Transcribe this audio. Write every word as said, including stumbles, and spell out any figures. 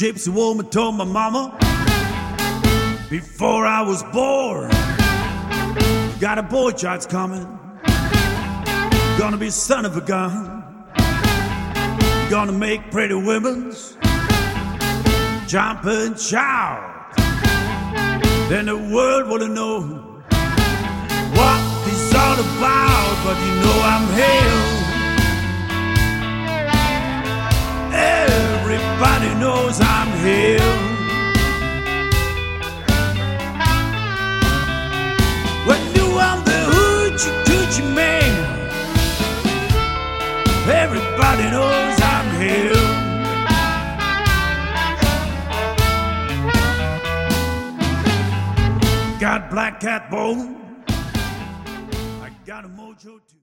gypsy woman told my mama before I was born, got a boy child's coming, gonna be son of a gun, gonna make pretty women's jump and shout. Then the world will know what it's all about, but you know I'm here. Everybody knows I'm here. When you I'm the hoochie coochie man, everybody knows I'm here. Got black cat bone, I got a mojo too.